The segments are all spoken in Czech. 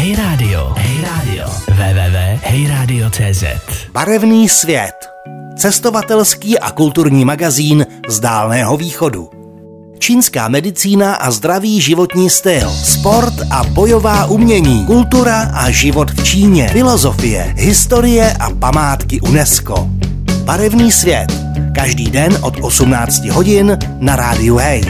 Hey Radio. www.heyradio.cz. Barevný svět. Cestovatelský a kulturní magazín z Dálného východu. Čínská medicína a zdravý životní styl, sport a bojová umění, kultura a život v Číně, filozofie, historie a památky UNESCO. Barevný svět. Každý den od 18 hodin na rádiu Hey.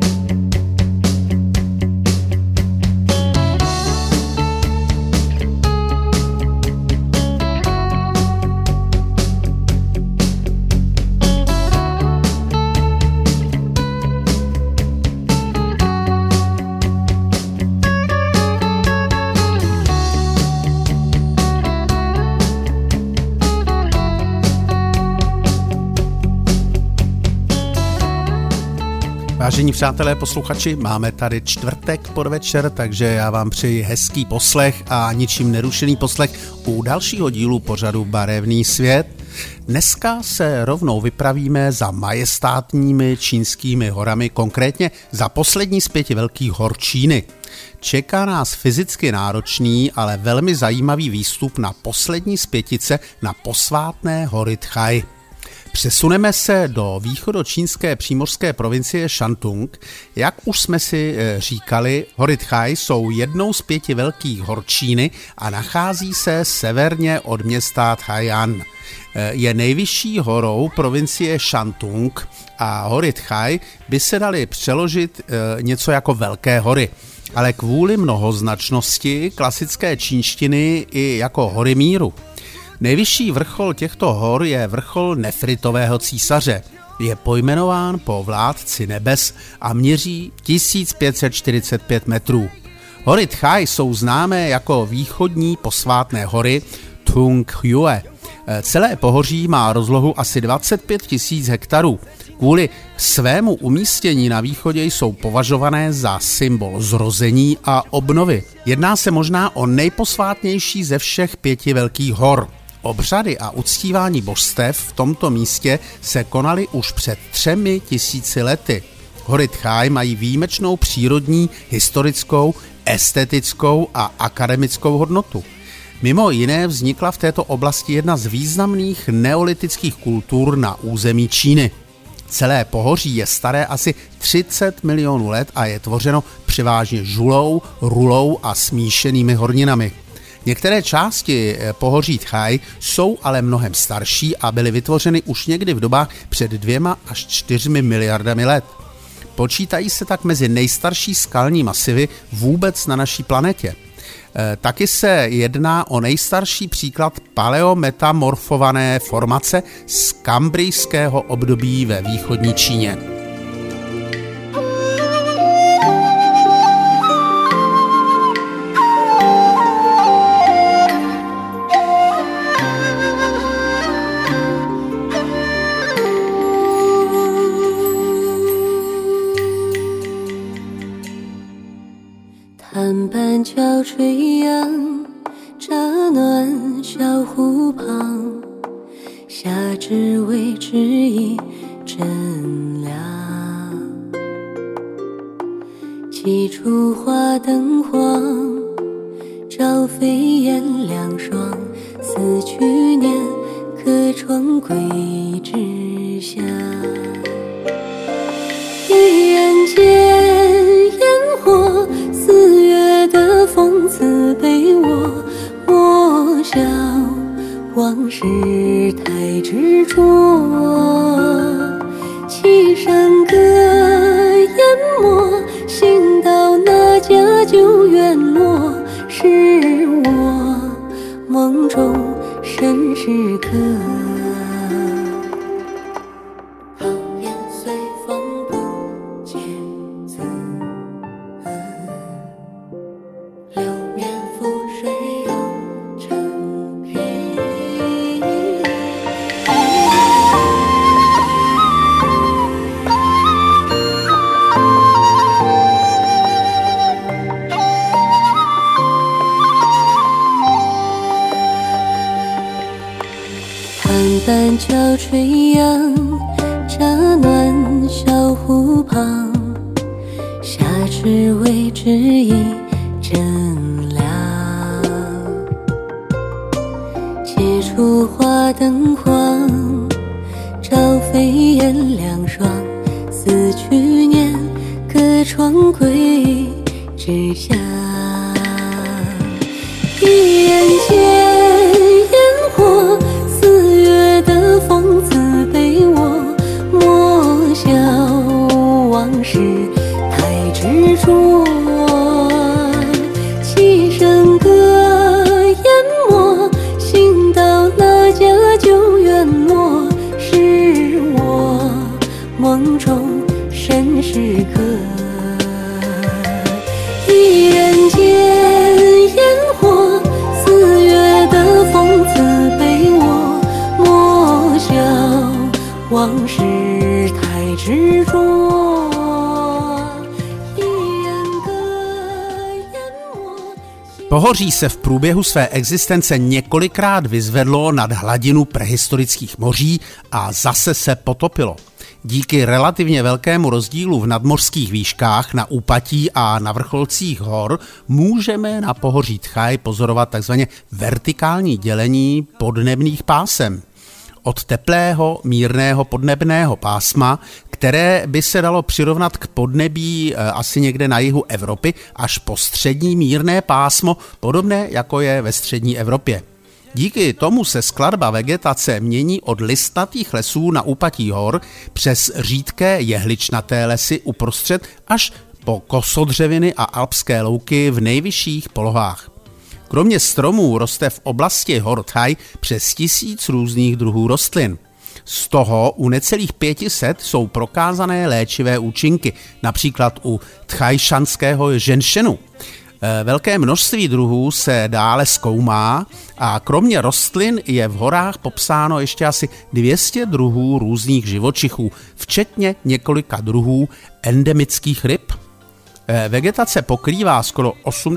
Vážení přátelé posluchači, máme tady čtvrtek podvečer, takže já vám přeji hezký poslech a ničím nerušený poslech u dalšího dílu pořadu Barevný svět. Dneska se rovnou vypravíme za majestátními čínskými horami, konkrétně za poslední z 5 velkých hor Číny. Čeká nás fyzicky náročný, ale velmi zajímavý výstup na poslední z 5 na posvátné hory Tchaj. Přesuneme se do východočínské přímořské provincie Shantung. Jak už jsme si říkali, hory Tchaj jsou jednou z 5 velkých hor Číny a nachází se severně od města Tchaj-an. Je nejvyšší horou provincie Shantung a hory Tchaj by se daly přeložit něco jako Velké hory. Ale kvůli mnohoznačnosti klasické čínštiny i jako hory míru. Nejvyšší vrchol těchto hor je vrchol Nefritového císaře. Je pojmenován po vládci nebes a měří 1545 metrů. Hory Tchaj jsou známé jako východní posvátné hory Tunghue. Celé pohoří má rozlohu asi 25 000 hektarů. Kvůli svému umístění na východě jsou považované za symbol zrození a obnovy. Jedná se možná o nejposvátnější ze všech 5 velkých hor. Obřady a uctívání božstev v tomto místě se konaly už před 3000 lety. Hory Tchaj mají výjimečnou přírodní, historickou, estetickou a akademickou hodnotu. Mimo jiné vznikla v této oblasti jedna z významných neolitických kultur na území Číny. Celé pohoří je staré asi 30 milionů let a je tvořeno převážně žulou, rulou a smíšenými horninami. Některé části pohoří Tchaj jsou ale mnohem starší a byly vytvořeny už někdy v dobách před 2 až 4 miliardami let. Počítají se tak mezi nejstarší skalní masivy vůbec na naší planetě. Taky se jedná o nejstarší příklad paleometamorfované formace z kambrijského období ve východní Číně. 赤为之意正凉。 花灯黄，朝飞燕凉爽，似去年隔窗归之下。一眼间烟火，四月的风自被我莫笑往事太执着。七声歌淹没，行到那家旧院落，是我梦中身时刻。一人间烟火，四月的风自被我莫笑往事太执着。 Pohoří se v průběhu své existence několikrát vyzvedlo nad hladinu prehistorických moří a zase se potopilo. Díky relativně velkému rozdílu v nadmořských výškách na úpatí a na vrcholcích hor můžeme na pohoří Tchaj pozorovat takzvaně vertikální dělení podnebných pásem. Od teplého, mírného podnebného pásma, které by se dalo přirovnat k podnebí asi někde na jihu Evropy, až po střední mírné pásmo, podobné jako je ve střední Evropě. Díky tomu se skladba vegetace mění od listnatých lesů na úpatí hor přes řídké jehličnaté lesy uprostřed až po kosodřeviny a alpské louky v nejvyšších polohách. Kromě stromů roste v oblasti hor Tchaj přes 1000 různých druhů rostlin. Z toho u necelých 500 jsou prokázané léčivé účinky, například u tchajšanského ženšenu. Velké množství druhů se dále zkoumá a kromě rostlin je v horách popsáno ještě asi 200 druhů různých živočichů, včetně několika druhů endemických ryb. Vegetace pokrývá skoro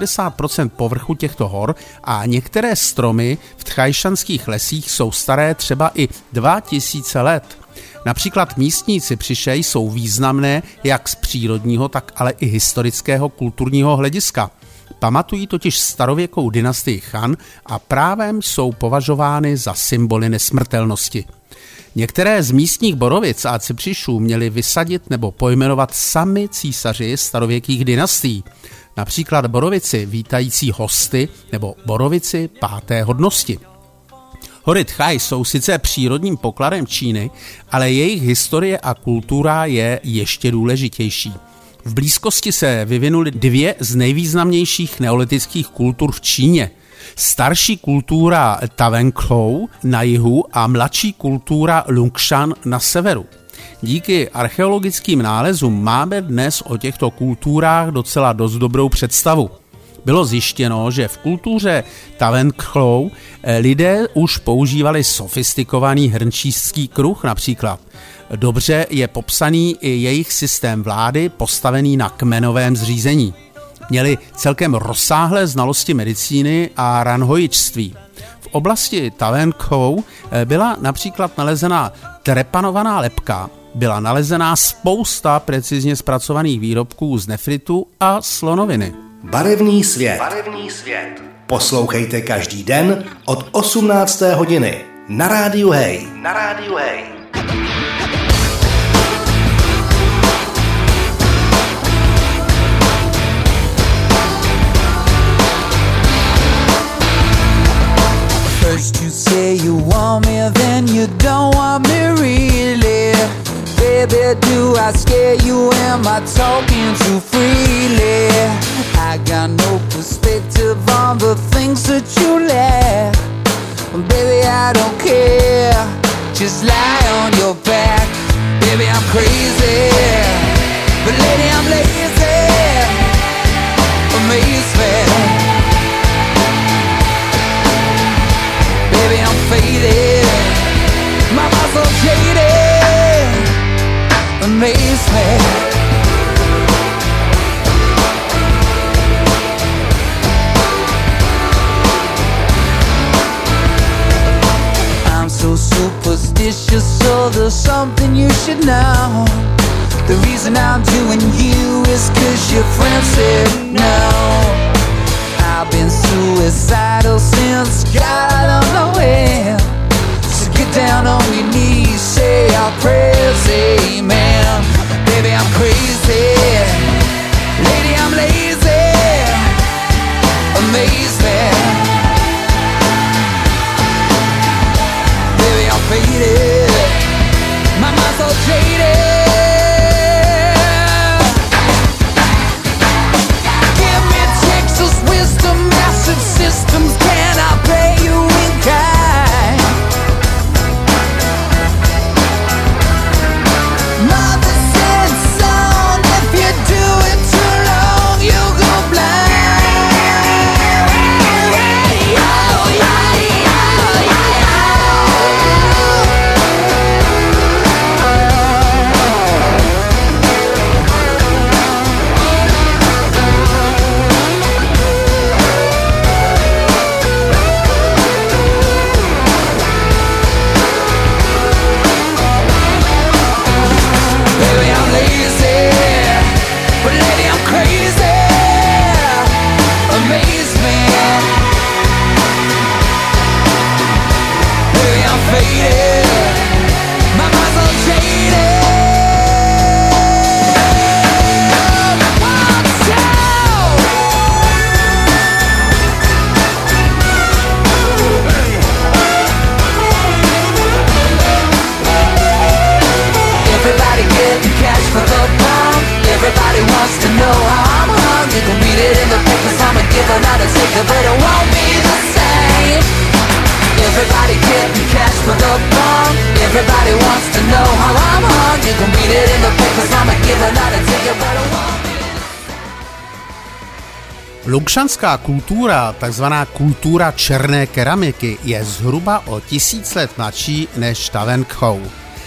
80% povrchu těchto hor a některé stromy v tchajšanských lesích jsou staré třeba i 2000 let. Například místní cypřiše jsou významné jak z přírodního, tak ale i historického kulturního hlediska. Pamatují totiž starověkou dynastii Chan a právem jsou považovány za symboly nesmrtelnosti. Některé z místních borovic a cypřišů měli vysadit nebo pojmenovat sami císaři starověkých dynastií. Například borovici vítající hosty nebo borovici 5. hodnosti. Hory Tchaj jsou sice přírodním pokladem Číny, ale jejich historie a kultura je ještě důležitější. V blízkosti se vyvinuly 2 z nejvýznamnějších neolitických kultur v Číně. Starší kultura Tavenkou na jihu a mladší kultura Lungshan na severu. Díky archeologickým nálezům máme dnes o těchto kulturách docela dost dobrou představu. Bylo zjištěno, že v kultuře Tavenkou lidé už používali sofistikovaný hrnčířský kruh například. Dobře je popsaný i jejich systém vlády postavený na kmenovém zřízení. Měli celkem rozsáhlé znalosti medicíny a ranhojičství. V oblasti Tavenkou byla například nalezena trepanovaná lebka, byla nalezená spousta precizně zpracovaných výrobků z nefritu a slonoviny. Barevný svět. Poslouchejte každý den od 18. hodiny na Rádiu Hej. First you say you want me, then you don't want me really. Baby, do I scare you? Am I talking too freely? I got no perspective on the things that you lack. Baby, I don't care. Just lie on your back. Baby, I'm crazy, but lady, I'm lazy. Amaze me. Baby, I'm faded. My mind's so jaded. Amaze me. I'm so superstitious, so there's something you should know. The reason I'm doing you is 'cause your friends said no. I've been suicidal since God I don't know when. So together, but it won't be the same. Everybody getting cash for the bomb. Everybody wants to know how I'm hung. You can read it in the papers, I'm a giver, not a ticket, but it won't be. Lungšanská kultura, takzvaná kultura černé keramiky, je zhruba o 1000 let mladší než Tavenkou.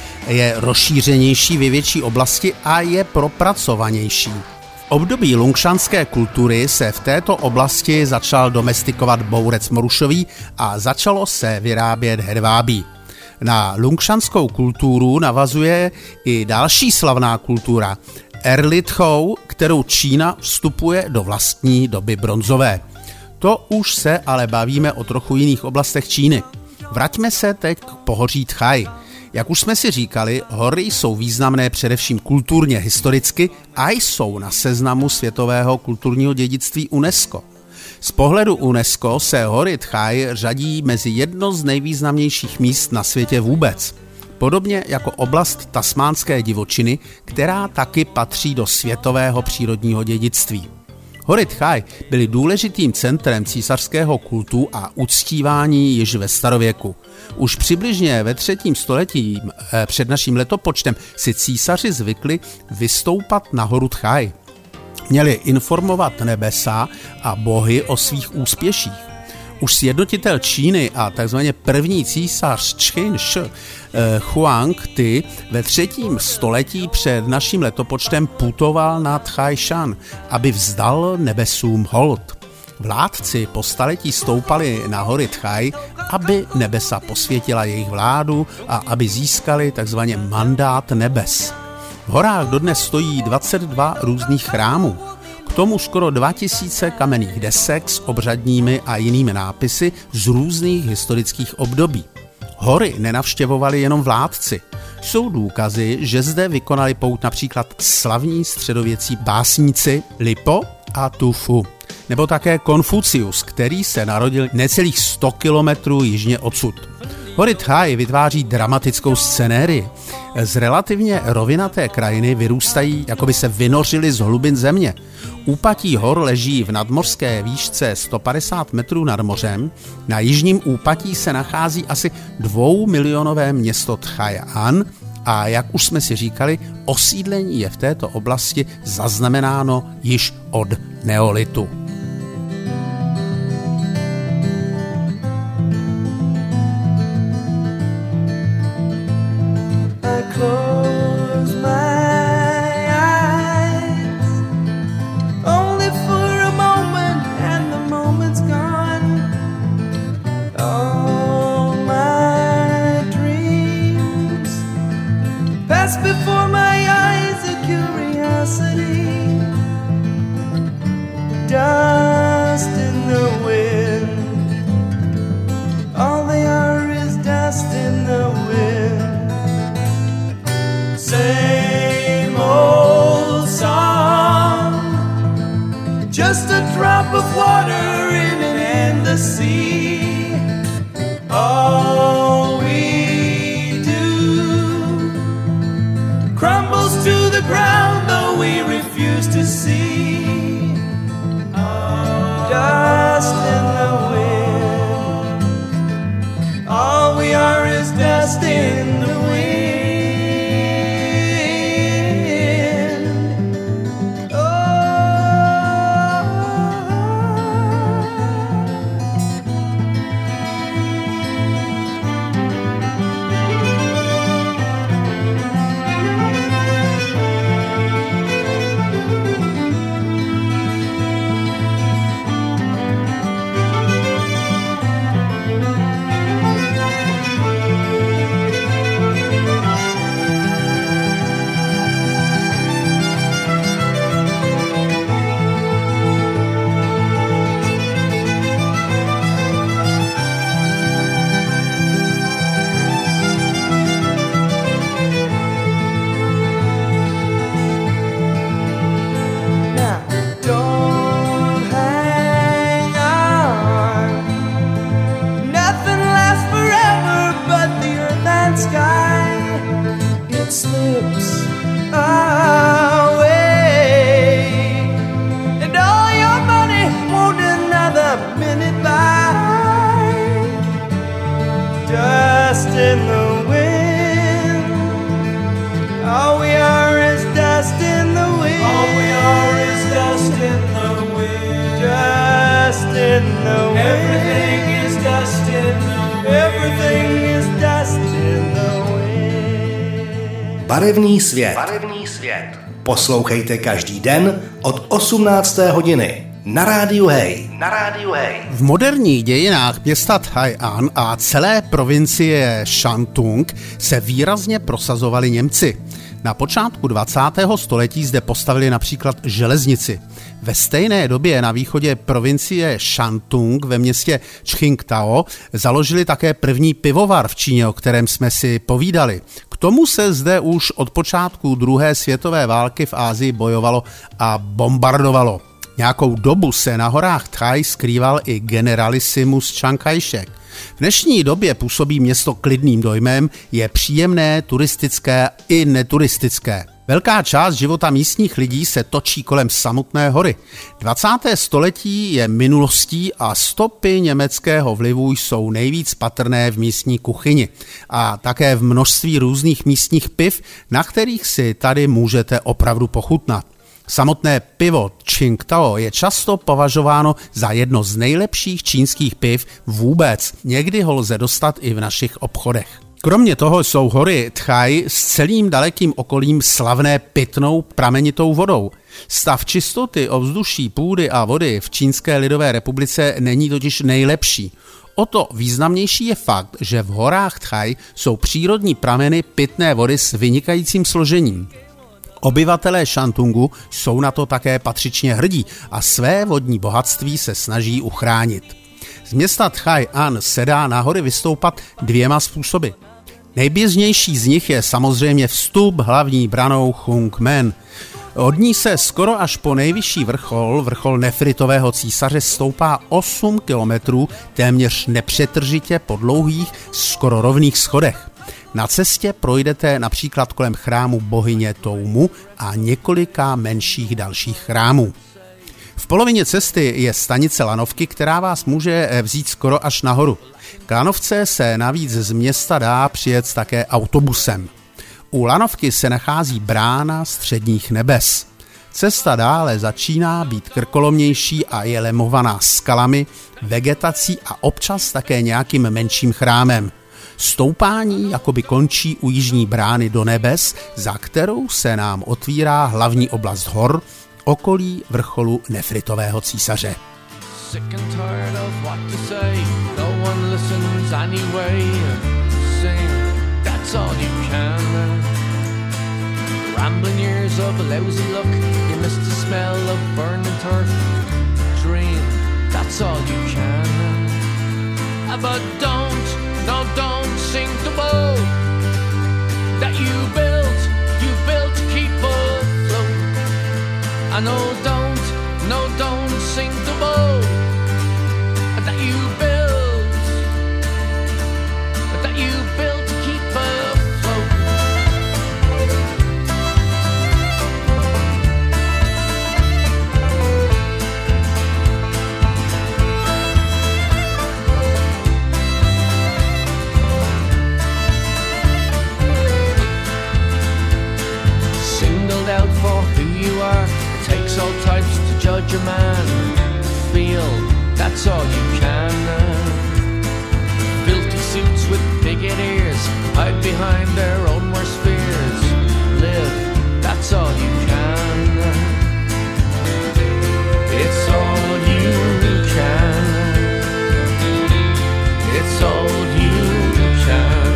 Je rozšířenější ve větší oblasti a je propracovanější. V období lungšanské kultury se v této oblasti začal domestikovat bourec morušový a začalo se vyrábět hedvábí. Na lungšanskou kulturu navazuje i další slavná kultura, Erlitchou, kterou Čína vstupuje do vlastní doby bronzové. To už se ale bavíme o trochu jiných oblastech Číny. Vraťme se teď k pohoří Tchaj. Jak už jsme si říkali, hory jsou významné především kulturně historicky a jsou na seznamu světového kulturního dědictví UNESCO. Z pohledu UNESCO se hory Tchaj řadí mezi jedno z nejvýznamnějších míst na světě vůbec. Podobně jako oblast tasmánské divočiny, která taky patří do světového přírodního dědictví. Hory Tchaj byly důležitým centrem císařského kultu a uctívání již ve starověku. Už přibližně ve 3. století před naším letopočtem si císaři zvykli vystoupat na horu Tchaj. Měli informovat nebesa a bohy o svých úspěších. Už sjednotitel Číny a takzvaně první císař Čchin Š. Huang Ti ve 3. století před naším letopočtem putoval na Tchaj-shan, aby vzdal nebesům hold. Vládci po staletí stoupali na hory Tchaj, aby nebesa posvětila jejich vládu a aby získali takzvaně mandát nebes. V horách dodnes stojí 22 různých chrámů. K tomu skoro 2000 kamenných desek s obřadními a jinými nápisy z různých historických období. Hory nenavštěvovali jenom vládci. Jsou důkazy, že zde vykonali pout například slavní středověcí básníci Lipo a Tu Fu, nebo také Konfucius, který se narodil necelých 100 kilometrů jižně odsud. Hory Tchaj vytváří dramatickou scenérii. Z relativně rovinaté krajiny vyrůstají, jako by se vynořily z hlubin země. Úpatí hor leží v nadmořské výšce 150 metrů nad mořem. Na jižním úpatí se nachází asi 2milionové město Tchaj-an a jak už jsme si říkali, osídlení je v této oblasti zaznamenáno již od neolitu. Close my eyes, only for a moment, and the moment's gone. All my dreams pass before my eyes, a curiosity, dust in the wind. All they are is dust in the wind. Same old song, just a drop of water in an endless sea. All we do crumbles to the ground, though we refuse to see. Dust in the wind. All we are is dust in the wind. Barevný svět. Poslouchejte každý den od 18. hodiny. Na rádiu Hej. V moderních dějinách města Tai'an a celé provincie Shantung se výrazně prosazovali Němci. Na počátku 20. století zde postavili například železnici. Ve stejné době na východě provincie Shantung ve městě Qingdao založili také první pivovar v Číně, o kterém jsme si povídali. K tomu se zde už od počátku druhé světové války v Asii bojovalo a bombardovalo. Nějakou dobu se na horách Thaj skrýval i generalissimus Chiang Kai-shek. V dnešní době působí město klidným dojmem, je příjemné, turistické i neturistické. Velká část života místních lidí se točí kolem samotné hory. 20. století je minulostí a stopy německého vlivu jsou nejvíc patrné v místní kuchyni a také v množství různých místních piv, na kterých si tady můžete opravdu pochutnat. Samotné pivo Qingdao je často považováno za jedno z nejlepších čínských piv vůbec. Někdy ho lze dostat i v našich obchodech. Kromě toho jsou hory Thaj s celým dalekým okolím slavné pitnou pramenitou vodou. Stav čistoty ovzduší, půdy a vody v Čínské lidové republice není totiž nejlepší. O to významnější je fakt, že v horách Thaj jsou přírodní prameny pitné vody s vynikajícím složením. Obyvatelé Shantungu jsou na to také patřičně hrdí a své vodní bohatství se snaží uchránit. Z města Tai'an se dá na hory vystoupat dvěma způsoby. Nejběžnější z nich je samozřejmě vstup hlavní branou Hungmen. Od ní se skoro až po nejvyšší vrchol Nefritového císaře stoupá 8 kilometrů téměř nepřetržitě po dlouhých, skoro rovných schodech. Na cestě projdete například kolem chrámu bohyně Toumu a několika menších dalších chrámů. V polovině cesty je stanice lanovky, která vás může vzít skoro až nahoru. K lanovce se navíc z města dá přijet také autobusem. U lanovky se nachází brána středních nebes. Cesta dále začíná být krkolomnější a je lemovaná skalami, vegetací a občas také nějakým menším chrámem. Stoupání jakoby končí u jižní brány do nebes, za kterou se nám otvírá hlavní oblast hor, okolí vrcholu Nefritového císaře. No, don't sink the boat that you built to keep afloat. I know don't sink the boat that you built to keep afloat. Out for who you are, it takes all types to judge a man. Feel, that's all you can. Filthy suits with bigot ears hide behind their own worst fears. Live, that's all you can. It's all you can. It's all you can.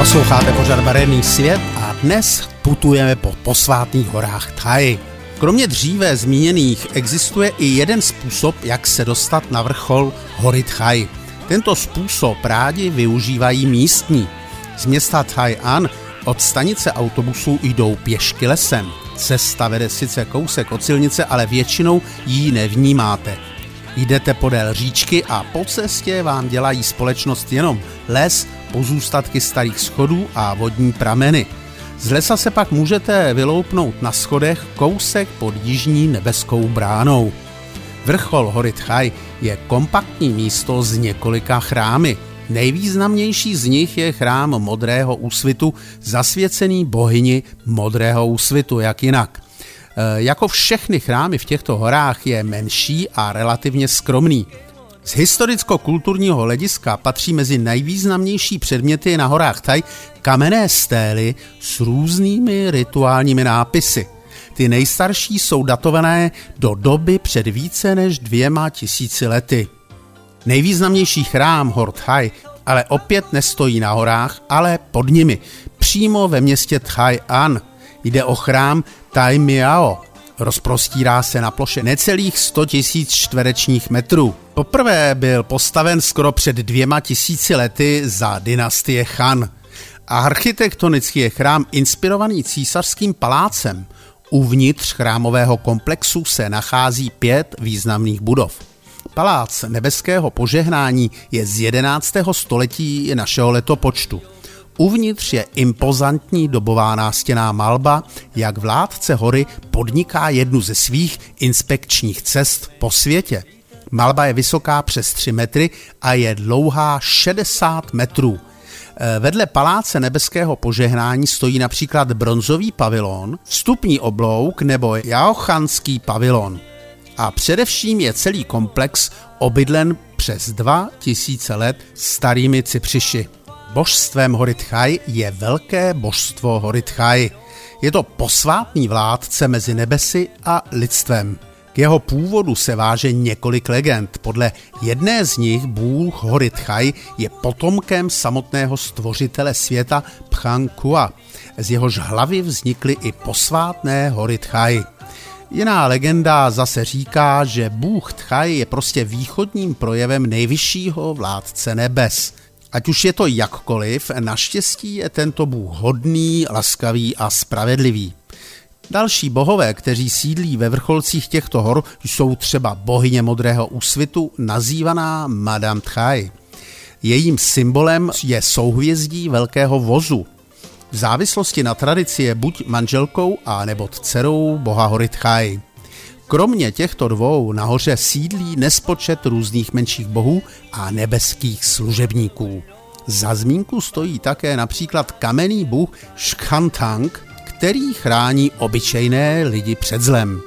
Posloucháte pořad Barevný svět a dnes putujeme po posvátných horách Thai. Kromě dříve zmíněných existuje i jeden způsob, jak se dostat na vrchol hory Thai. Tento způsob rádi využívají místní. Z města Thai An od stanice autobusů jdou pěšky lesem. Cesta vede sice kousek od silnice, ale většinou ji nevnímáte. Jdete podél říčky a po cestě vám dělají společnost jenom les, pozůstatky starých schodů a vodní prameny. Z lesa se pak můžete vyloupnout na schodech kousek pod jižní nebeskou bránou. Vrchol hory Thai je kompaktní místo s několika chrámy. Nejvýznamnější z nich je chrám Modrého úsvitu, zasvěcený bohyni Modrého úsvitu, jak jinak. Jako všechny chrámy v těchto horách je menší a relativně skromný. Z historicko-kulturního hlediska patří mezi nejvýznamnější předměty na horách Thai kamenné stély s různými rituálními nápisy. Ty nejstarší jsou datované do doby před více než 2000 lety. Nejvýznamnější chrám hor Thai ale opět nestojí na horách, ale pod nimi, přímo ve městě Thai An. Jde o chrám Thai Miao. Rozprostírá se na ploše necelých 100 000 čtverečních metrů. Poprvé byl postaven skoro před 2000 lety za dynastie Han. A architektonicky je chrám inspirovaný císařským palácem. Uvnitř chrámového komplexu se nachází 5 významných budov. Palác nebeského požehnání je z 11. století našeho letopočtu. Uvnitř je impozantní dobová nástěnná malba, jak vládce hory podniká jednu ze svých inspekčních cest po světě. Malba je vysoká přes 3 metry a je dlouhá 60 metrů. Vedle paláce nebeského požehnání stojí například bronzový pavilon, vstupní oblouk nebo jaochanský pavilon. A především je celý komplex obydlen přes 2000 let starými cypřiši. Božstvem hory Thai je velké božstvo hory Thai. Je to posvátný vládce mezi nebesy a lidstvem. K jeho původu se váže několik legend. Podle jedné z nich bůh hory Thai je potomkem samotného stvořitele světa Pchankua. Z jehož hlavy vznikly i posvátné hory Thai. Jiná legenda zase říká, že bůh Thai je prostě východním projevem nejvyššího vládce nebes. Ať už je to jakkoliv, naštěstí je tento bůh hodný, laskavý a spravedlivý. Další bohové, kteří sídlí ve vrcholcích těchto hor, jsou třeba bohyně Modrého úsvitu, nazývaná Madame Thai. Jejím symbolem je souhvězdí velkého vozu. V závislosti na tradici je buď manželkou a nebo dcerou boha hory Thai. Kromě těchto dvou nahoře sídlí nespočet různých menších bohů a nebeských služebníků. Za zmínku stojí také například kamenný bůh Shkantang, který chrání obyčejné lidi před zlem.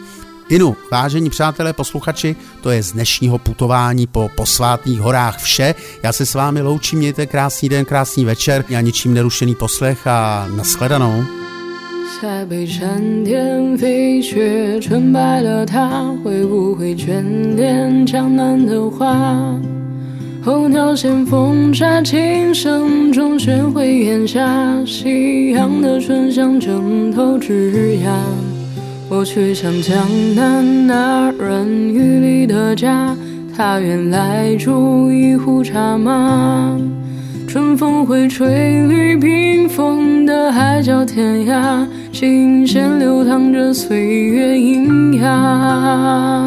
Inu, vážení přátelé posluchači, to je z dnešního putování po posvátných horách vše. Já se s vámi loučím, mějte krásný den, krásný večer a ničím nerušený poslech a nashledanou. 塞北山巅飞雪，纯白了它，会不会眷恋江南的花？候鸟衔风沙，琴声中喧回檐下，夕阳的醇香正透枝桠。我去向江南那软雨里的家，他原来住一壶茶马。春风会吹绿屏风的海角天涯，琴弦流淌着岁月喑哑。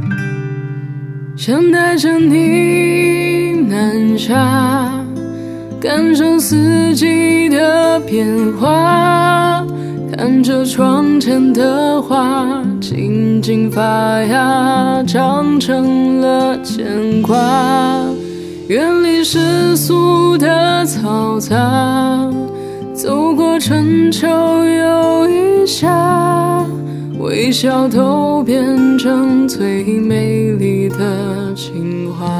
想带着你南下，感受四季的变化，看着窗前的花静静发芽，长成了牵挂。远离世俗的嘈杂，走过春秋又一夏，微笑都变成最美丽的情话。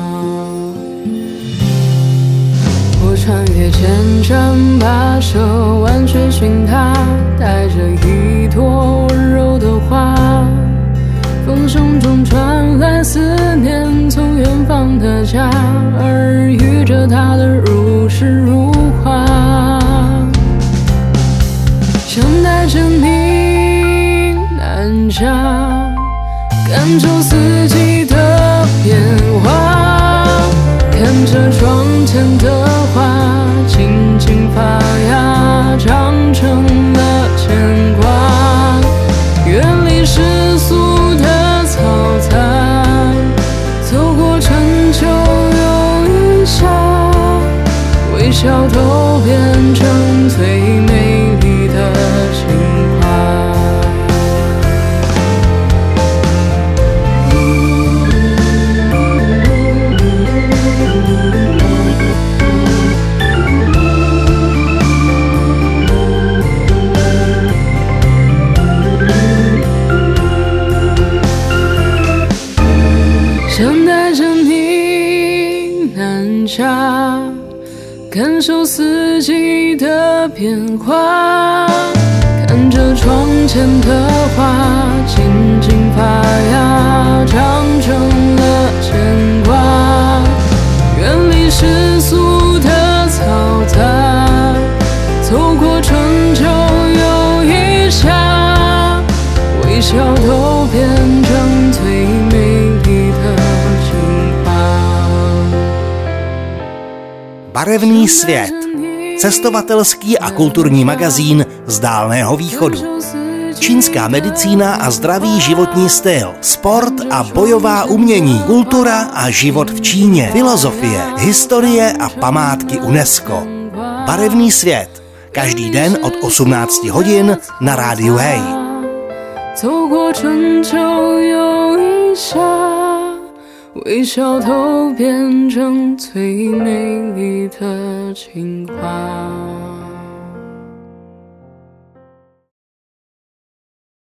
我穿越千山跋涉，万水寻他，带着一朵温柔的花。风声中传来思念，从远方的家，耳语着他的如诗如画。 感受四季的变化，看着窗前的花轻轻发芽，长成了牵挂。远离世俗的嘈杂，走过春秋又一夏，微笑都变成最美丽的情话。想带着你南下，感受四季的变化，看着窗前的花轻轻发芽，长成了牵挂。远离世俗的嘈杂，走过春秋又一夏，微笑都变成最美丽的情话。 Barevný svět. Cestovatelský a kulturní magazín z Dálného východu. Čínská medicína a zdravý životní styl, sport a bojová umění, kultura a život v Číně, filozofie, historie a památky UNESCO. Barevný svět. Každý den od 18 hodin na rádiu Hej. 走过春秋又一夏，微笑都变成最美丽的情话。